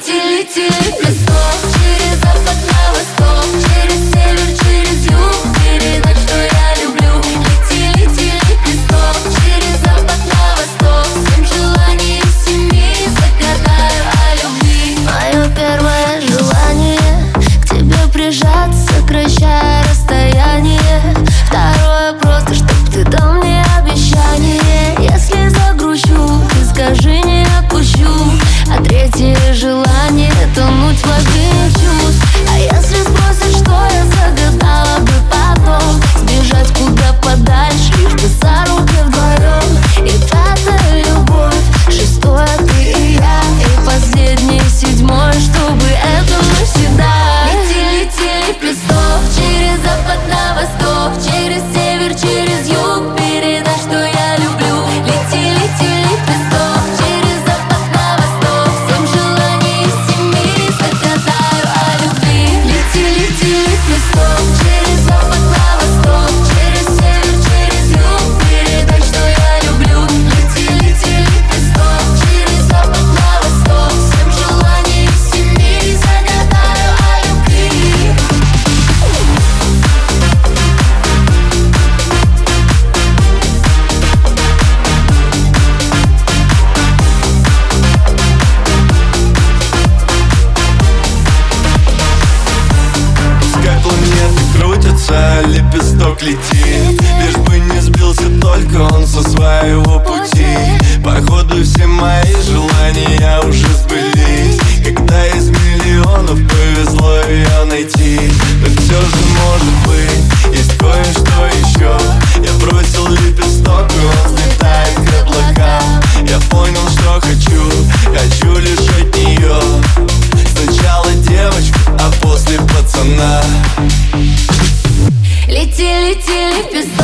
Лети, лети, лепесток, через запад на восток, через север, через юг, передать, что я люблю. Лети, лети, лепесток, через запад на восток, всем желанием семи загадаю о любви. Мое первое желание к тебе прижаться, сокращая расстояние. Второе просто, чтоб ты дал мне обещание. Если загрущу, ты скажи, не отпущу. А третье желание — тонуть в воде чувств. А если спросишь, что я загадала бы потом, сбежать куда подальше, лишь бы за руки вдвоем. И пятая любовь, шестое ты и я, и последнее седьмое, чтобы это навсегда. Лети, лети, лепесток, через запад на восток, через север, через юг, передай, что я люблю. Лети, лети, лепесток, через запад на восток, всем желаний семи загадаю о любви. Лети, лети, лепесток, через запад на восток, через север, через юг, передай, что я люблю. Лети, лети, лепесток, через запад на восток, всем желаний семи загадаю о любви. Пускай планеты крутятся, лепесток летит, лишь бы не сбился только он со своего пути. Походу все мои желания уже сбылись, когда из миллионов повезло ее найти. Но все же может быть, есть кое-что еще. Я бросил лепесток, и он взлетает к облакам. Я понял, что хочу лишь от нее. Сначала девочку, а после пацана. Лети, лети, лепесток.